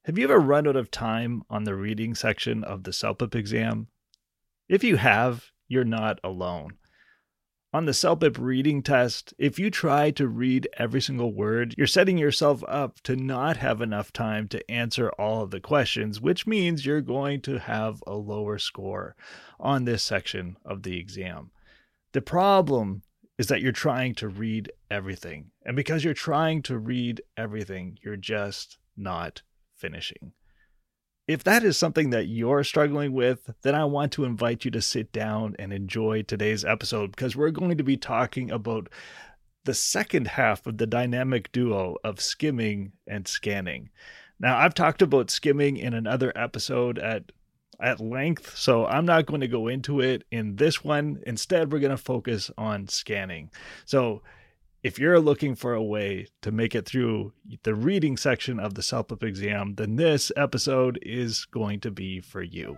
Have you ever run out of time on the reading section of the CELPIP exam? If you have, you're not alone. On the CELPIP reading test, if you try to read every single word, you're setting yourself up to not have enough time to answer all of the questions, which means you're going to have a lower score on this section of the exam. The problem is that you're trying to read everything. And because you're trying to read everything, you're just not finishing. If that is something that you're struggling with, then I want to invite you to sit down and enjoy today's episode, because we're going to be talking about the second half of the dynamic duo of skimming and scanning. Now, I've talked about skimming in another episode at length, so I'm not going to go into it in this one. Instead, we're going to focus on scanning. So if you're looking for a way to make it through the reading section of the CELPIP exam, then this episode is going to be for you.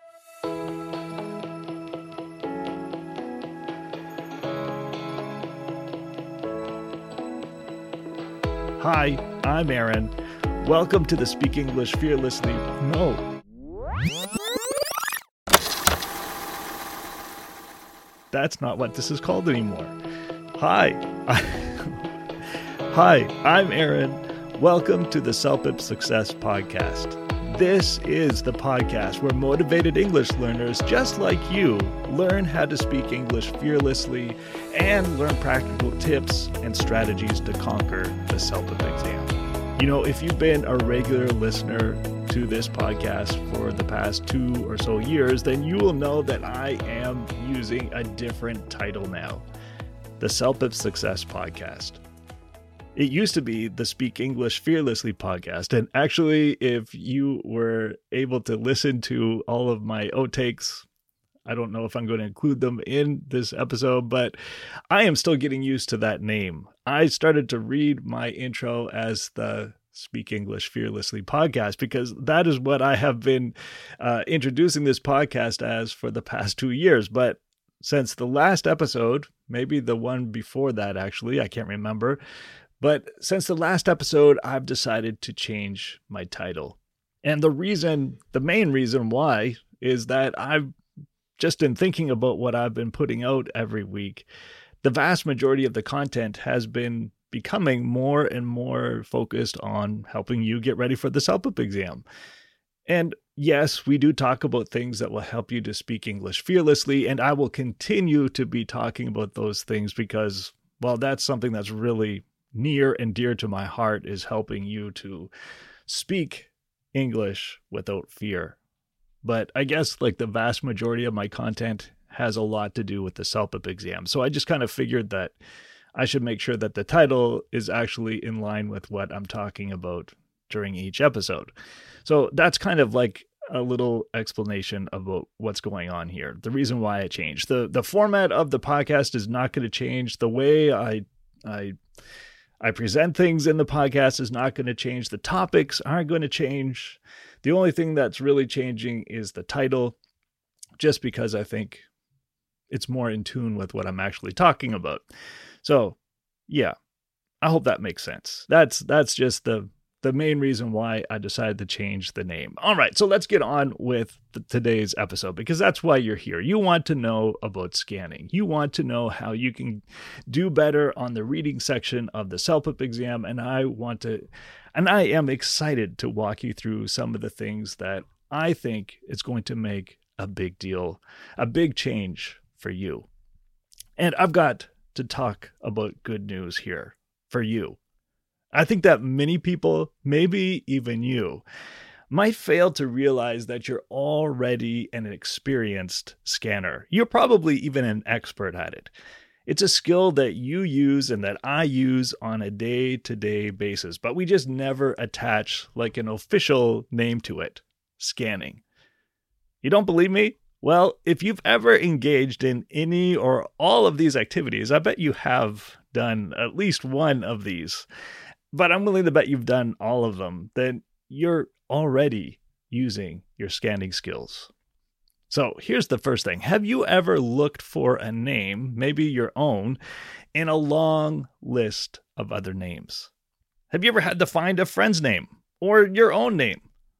Hi, I'm Aaron. Welcome to the Speak English Fearlessly. No. That's not what this is called anymore. Hi, I'm Aaron. Welcome to the CELPIP Success Podcast. This is the podcast where motivated English learners just like you learn how to speak English fearlessly and learn practical tips and strategies to conquer the CELPIP exam. You know, if you've been a regular listener to this podcast for the past 2 or so years, then you will know that I am using a different title now. The CELPIP Success Podcast. It used to be the Speak English Fearlessly podcast. And actually, if you were able to listen to all of my outtakes, I don't know if I'm going to include them in this episode, but I am still getting used to that name. I started to read my intro as the Speak English Fearlessly podcast because that is what I have been introducing this podcast as for the past 2 years. But since the last episode, maybe the one before that, actually, I can't remember. But since the last episode, I've decided to change my title. And the main reason why is that I've just been thinking about what I've been putting out every week. The vast majority of the content has been becoming more and more focused on helping you get ready for the CELPIP exam. And yes, we do talk about things that will help you to speak English fearlessly, and I will continue to be talking about those things because, well, that's something that's really near and dear to my heart, is helping you to speak English without fear. But I guess like the vast majority of my content has a lot to do with the CELPIP exam. So I just kind of figured that I should make sure that the title is actually in line with what I'm talking about during each episode. So that's kind of like a little explanation about what's going on here. The reason why I changed. The format of the podcast is not going to change. The way I present things in the podcast is not going to change. The topics aren't going to change. The only thing that's really changing is the title, just because I think it's more in tune with what I'm actually talking about. So, yeah, I hope that makes sense. That's just the main reason why I decided to change the name. All right, so let's get on with today's episode, because that's why you're here. You want to know about scanning. You want to know how you can do better on the reading section of the CELPIP exam, and I am excited to walk you through some of the things that I think is going to make a big deal, a big change for you. And I've got to talk about good news here for you. I think that many people, maybe even you, might fail to realize that you're already an experienced scanner. You're probably even an expert at it. It's a skill that you use and that I use on a day-to-day basis, but we just never attach like an official name to it: scanning. You don't believe me? Well, if you've ever engaged in any or all of these activities, I bet you have done at least one of these. But I'm willing to bet you've done all of them. Then you're already using your scanning skills. So here's the first thing. Have you ever looked for a name, maybe your own, in a long list of other names? Have you ever had to find a friend's name or your own name?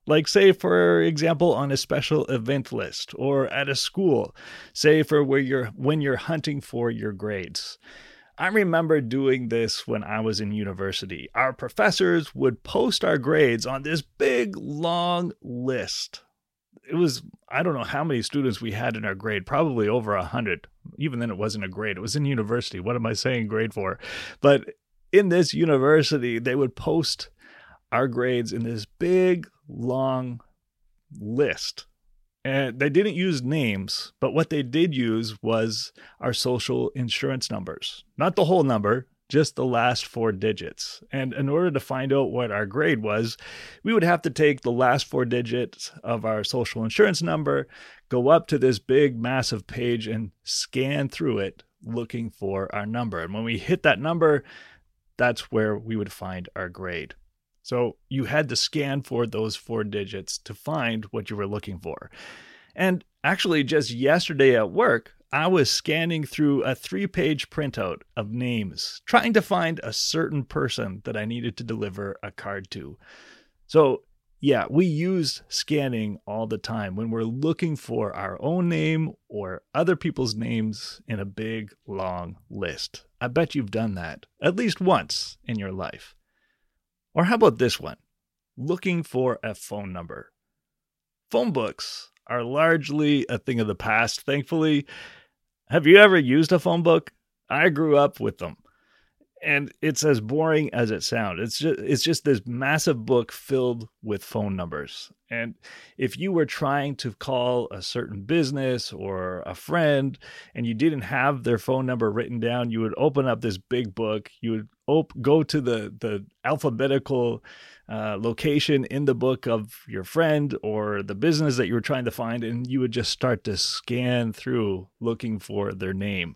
Like, say, for example, on a special event list or at a school, say for when you're hunting for your grades. I remember doing this when I was in university. Our professors would post our grades on this big, long list. It was, I don't know how many students we had in our grade, probably over 100. Even then, it wasn't a grade. It was in university. What am I saying grade for? But in this university, they would post our grades in this big, long list. And they didn't use names, but what they did use was our social insurance numbers. Not the whole number, just the last 4 digits. And in order to find out what our grade was, we would have to take the last 4 digits of our social insurance number, go up to this big, massive page and scan through it looking for our number. And when we hit that number, that's where we would find our grade. So you had to scan for those 4 digits to find what you were looking for. And actually, just yesterday at work, I was scanning through a 3-page printout of names, trying to find a certain person that I needed to deliver a card to. So yeah, we use scanning all the time when we're looking for our own name or other people's names in a big, long list. I bet you've done that at least once in your life. Or how about this one? Looking for a phone number. Phone books are largely a thing of the past, thankfully. Have you ever used a phone book? I grew up with them. And it's as boring as it sounds. It's just this massive book filled with phone numbers. And if you were trying to call a certain business or a friend and you didn't have their phone number written down, you would open up this big book. You would go to the alphabetical location in the book of your friend or the business that you were trying to find, and you would just start to scan through looking for their name.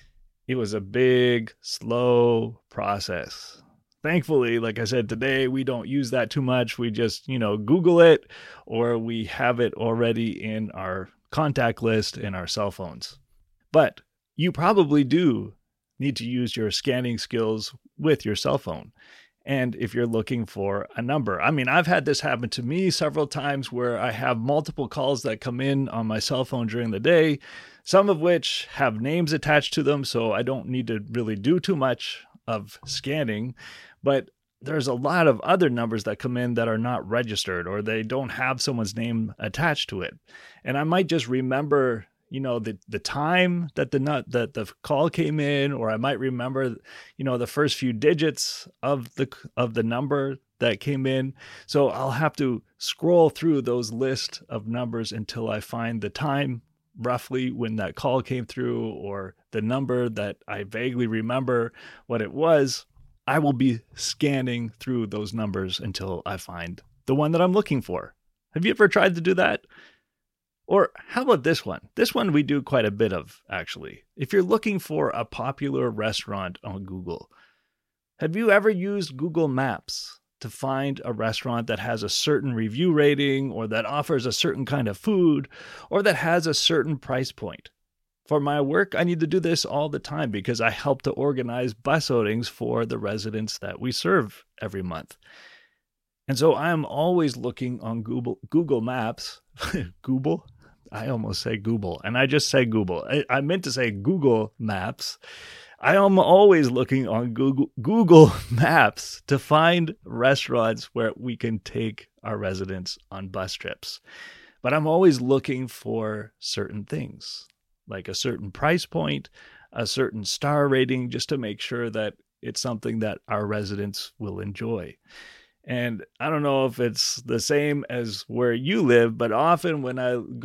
It was a big, slow process. Thankfully, like I said, today we don't use that too much. We just, Google it, or we have it already in our contact list in our cell phones. But you probably do need to use your scanning skills with your cell phone. And if you're looking for a number, I've had this happen to me several times where I have multiple calls that come in on my cell phone during the day, some of which have names attached to them, so I don't need to really do too much of scanning. But there's a lot of other numbers that come in that are not registered, or they don't have someone's name attached to it. And I might just remember the time that the call came in, or I might remember, the first few digits of the number that came in. So I'll have to scroll through those list of numbers until I find the time roughly when that call came through, or the number that I vaguely remember what it was. I will be scanning through those numbers until I find the one that I'm looking for. Have you ever tried to do that? Or how about this one? This one we do quite a bit of, actually. If you're looking for a popular restaurant on Google, have you ever used Google Maps to find a restaurant that has a certain review rating, or that offers a certain kind of food, or that has a certain price point? For my work, I need to do this all the time because I help to organize bus outings for the residents that we serve every month. And so I'm always looking on Google Maps. Google? I almost say Google, and I just say Google. I meant to say Google Maps. I am always looking on Google Maps to find restaurants where we can take our residents on bus trips. But I'm always looking for certain things, like a certain price point, a certain star rating, just to make sure that it's something that our residents will enjoy. And I don't know if it's the same as where you live, but often when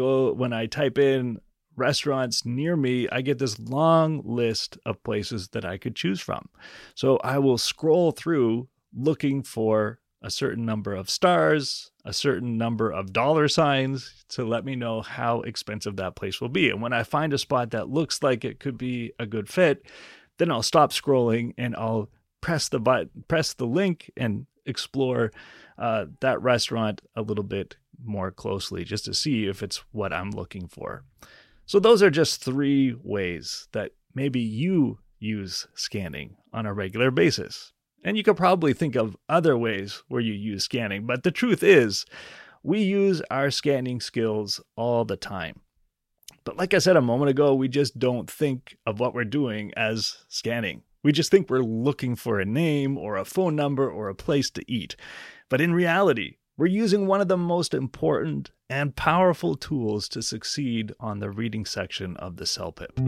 I type in restaurants near me, I get this long list of places that I could choose from. So I will scroll through looking for a certain number of stars, a certain number of dollar signs to let me know how expensive that place will be. And when I find a spot that looks like it could be a good fit, then I'll stop scrolling and I'll press the link and explore that restaurant a little bit more closely just to see if it's what I'm looking for. So those are just 3 ways that maybe you use scanning on a regular basis. And you could probably think of other ways where you use scanning. But the truth is, We use our scanning skills all the time. But like I said a moment ago, we just don't think of what we're doing as scanning. We just think we're looking for a name or a phone number or a place to eat. But in reality, we're using one of the most important and powerful tools to succeed on the reading section of the CELPIP.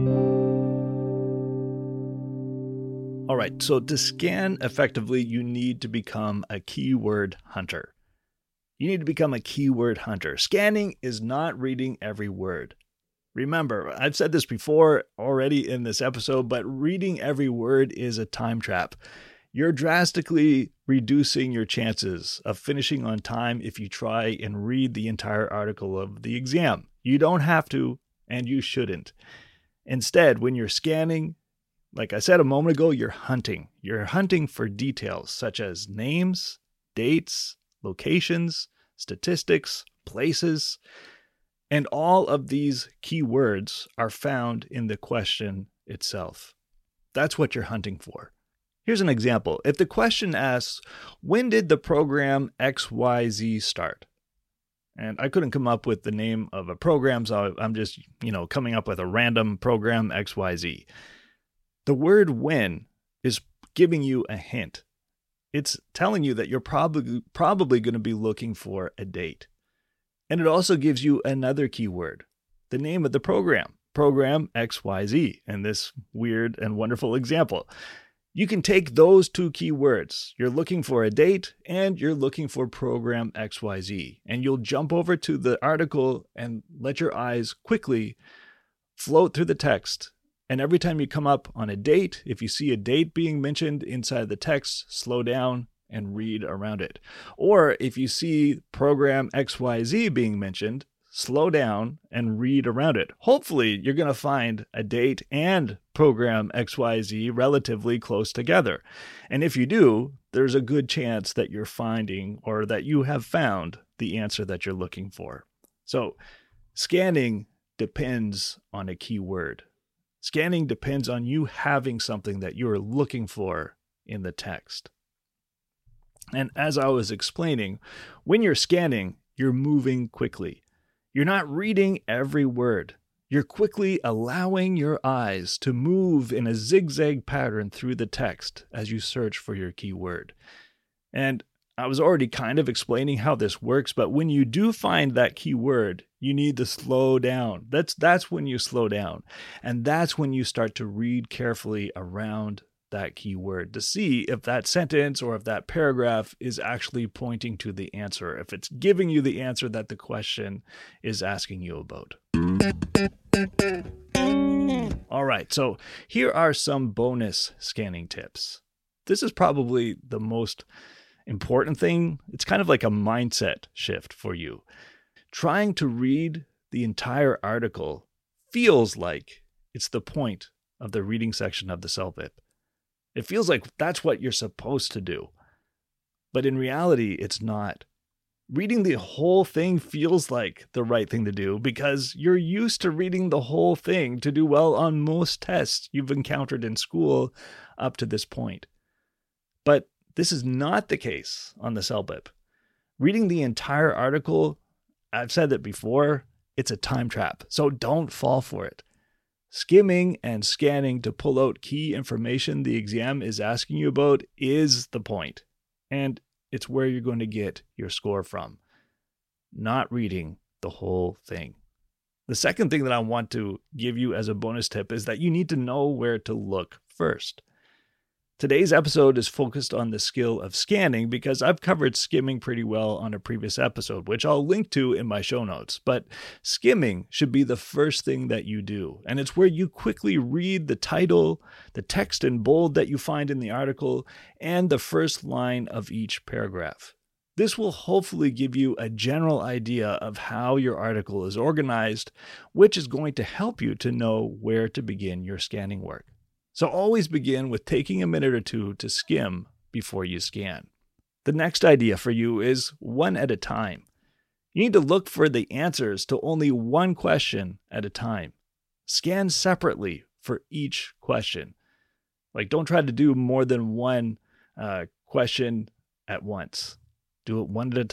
All right, so to scan effectively, you need to become a keyword hunter. You need to become a keyword hunter. Scanning is not reading every word. Remember, I've said this before already in this episode, but reading every word is a time trap. You're drastically reducing your chances of finishing on time if you try and read the entire article of the exam. You don't have to, and you shouldn't. Instead, when you're scanning, like I said a moment ago, you're hunting. You're hunting for details such as names, dates, locations, statistics, places, and all of these keywords are found in the question itself. That's what you're hunting for. Here's an example. If the question asks, when did the program XYZ start? And I couldn't come up with the name of a program, so I'm just, coming up with a random program XYZ. The word when is giving you a hint. It's telling you that you're probably going to be looking for a date. And it also gives you another keyword, the name of the program XYZ, in this weird and wonderful example. You can take those two keywords. You're looking for a date and you're looking for program XYZ. And you'll jump over to the article and let your eyes quickly float through the text. And every time you come up on a date, if you see a date being mentioned inside the text, slow down and read around it. Or if you see program XYZ being mentioned, slow down and read around it. Hopefully, you're going to find a date and program XYZ relatively close together. And if you do, there's a good chance that you're finding or that you have found the answer that you're looking for. So scanning depends on a keyword. Scanning depends on you having something that you're looking for in the text. And as I was explaining, when you're scanning, you're moving quickly. You're not reading every word. You're quickly allowing your eyes to move in a zigzag pattern through the text as you search for your keyword. And I was already kind of explaining how this works, but when you do find that keyword, you need to slow down. That's when you slow down. And that's when you start to read carefully around that keyword to see if that sentence or if that paragraph is actually pointing to the answer, if it's giving you the answer that the question is asking you about. All right, so here are some bonus scanning tips. This is probably the most important thing. It's kind of like a mindset shift for you. Trying to read the entire article feels like it's the point of the reading section of the CELPIP. It feels like that's what you're supposed to do. But in reality, it's not. Reading the whole thing feels like the right thing to do because you're used to reading the whole thing to do well on most tests you've encountered in school up to this point. But this is not the case on the CELPIP. Reading the entire article, I've said that before, it's a time trap, so don't fall for it. Skimming and scanning to pull out key information the exam is asking you about is the point, and it's where you're going to get your score from, not reading the whole thing. The second thing that I want to give you as a bonus tip is that you need to know where to look first. Today's episode is focused on the skill of scanning because I've covered skimming pretty well on a previous episode, which I'll link to in my show notes. But skimming should be the first thing that you do. And it's where you quickly read the title, the text in bold that you find in the article, and the first line of each paragraph. This will hopefully give you a general idea of how your article is organized, which is going to help you to know where to begin your scanning work. So always begin with taking a minute or two to skim before you scan. The next idea for you is one at a time. You need to look for the answers to only one question at a time. Scan separately for each question. Don't try to do more than one question at once. Do it one at a time.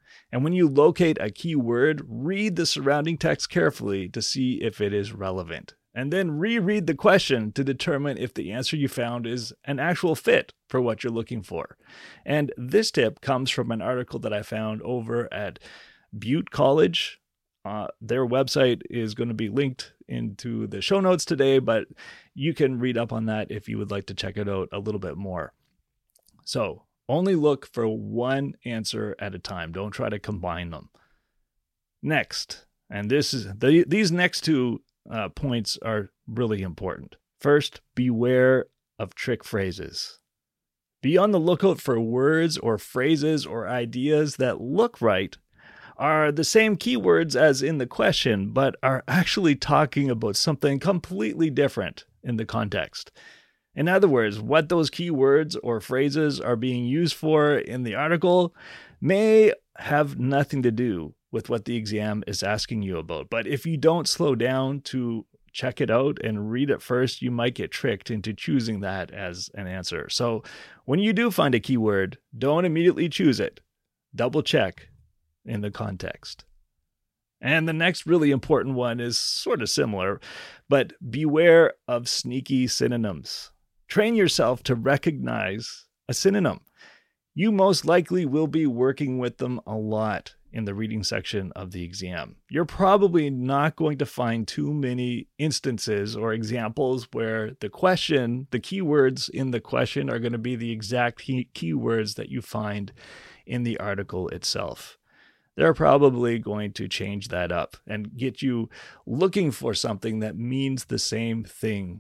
And when you locate a keyword, read the surrounding text carefully to see if it is relevant. And then reread the question to determine if the answer you found is an actual fit for what you're looking for. And this tip comes from an article that I found over at Butte College. Their website is going to be linked into the show notes today, but you can read up on that if you would like to check it out a little bit more. So only look for one answer at a time. Don't try to combine them. Next, and these next two points are really important. First, beware of trick phrases. Be on the lookout for words or phrases or ideas that look right, are the same keywords as in the question, but are actually talking about something completely different in the context. In other words, what those keywords or phrases are being used for in the article may have nothing to do with what the exam is asking you about. But if you don't slow down to check it out and read it first, you might get tricked into choosing that as an answer. So when you do find a keyword, don't immediately choose it. Double check in the context. And the next really important one is sort of similar, but beware of sneaky synonyms. Train yourself to recognize a synonym. You most likely will be working with them a lot in the reading section of the exam. You're probably not going to find too many instances or examples where the keywords in the question are going to be the exact keywords that you find in the article itself. They're probably going to change that up and get you looking for something that means the same thing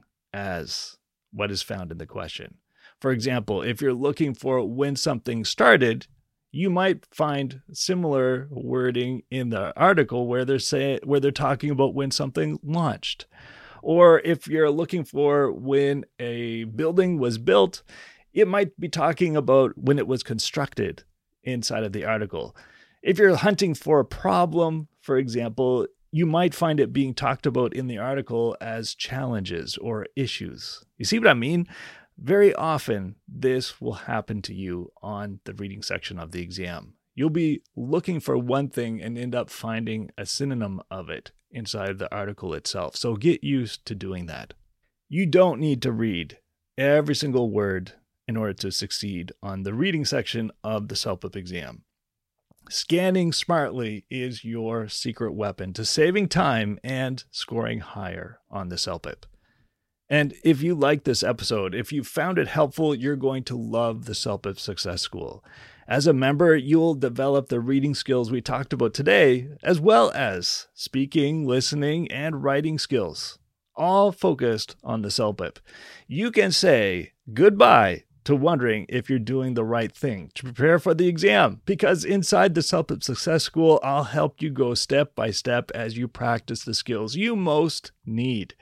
as what is found in the question. For example, if you're looking for when something started, you might find similar wording in the article where they're talking about when something launched. Or if you're looking for when a building was built, it might be talking about when it was constructed inside of the article. If you're hunting for a problem, for example, you might find it being talked about in the article as challenges or issues. You see what I mean? Very often, this will happen to you on the reading section of the exam. You'll be looking for one thing and end up finding a synonym of it inside the article itself. So get used to doing that. You don't need to read every single word in order to succeed on the reading section of the CELPIP exam. Scanning smartly is your secret weapon to saving time and scoring higher on the CELPIP. And if you like this episode, if you found it helpful, you're going to love the CELPIP Success School. As a member, you'll develop the reading skills we talked about today, as well as speaking, listening, and writing skills, all focused on the CELPIP. You can say goodbye to wondering if you're doing the right thing to prepare for the exam, because inside the CELPIP Success School, I'll help you go step by step as you practice the skills you most need.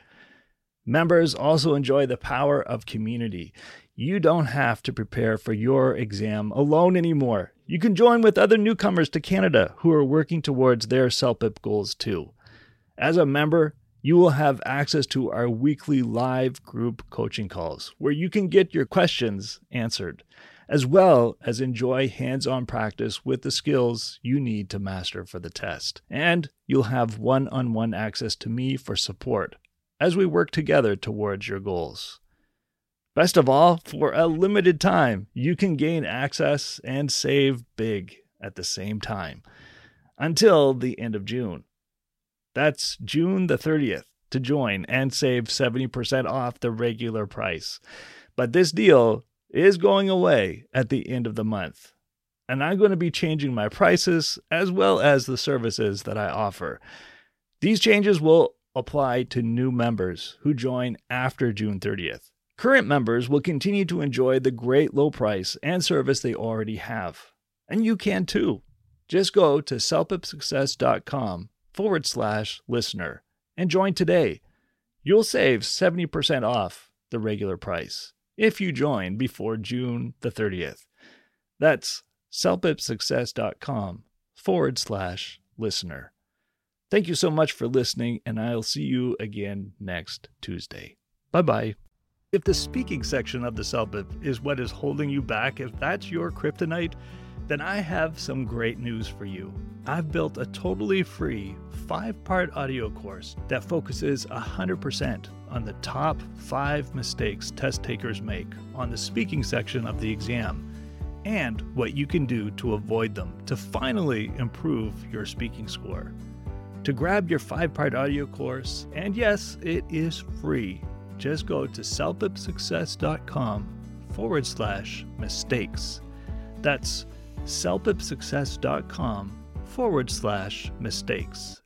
Members also enjoy the power of community. You don't have to prepare for your exam alone anymore. You can join with other newcomers to Canada who are working towards their CELPIP goals too. As a member, you will have access to our weekly live group coaching calls where you can get your questions answered, as well as enjoy hands-on practice with the skills you need to master for the test. And you'll have one-on-one access to me for support as we work together towards your goals. Best of all, for a limited time, you can gain access and save big at the same time until the end of June. That's June the 30th to join and save 70% off the regular price. But this deal is going away at the end of the month. And I'm going to be changing my prices as well as the services that I offer. These changes will apply to new members who join after June 30th. Current members will continue to enjoy the great low price and service they already have. And you can too. Just go to celpipsuccess.com/listener and join today. You'll save 70% off the regular price if you join before June the 30th. That's celpipsuccess.com/listener. Thank you so much for listening, and I'll see you again next Tuesday. Bye-bye. If the speaking section of the CELPIP is what is holding you back, if that's your kryptonite, Then I have some great news for you. I've built a totally free 5-part audio course that focuses 100% on the top 5 mistakes test takers make on the speaking section of the exam, and what you can do to avoid them to finally improve your speaking score. To grab your 5-part audio course, and yes, it is free, just go to celpipsuccess.com/mistakes. That's celpipsuccess.com/mistakes.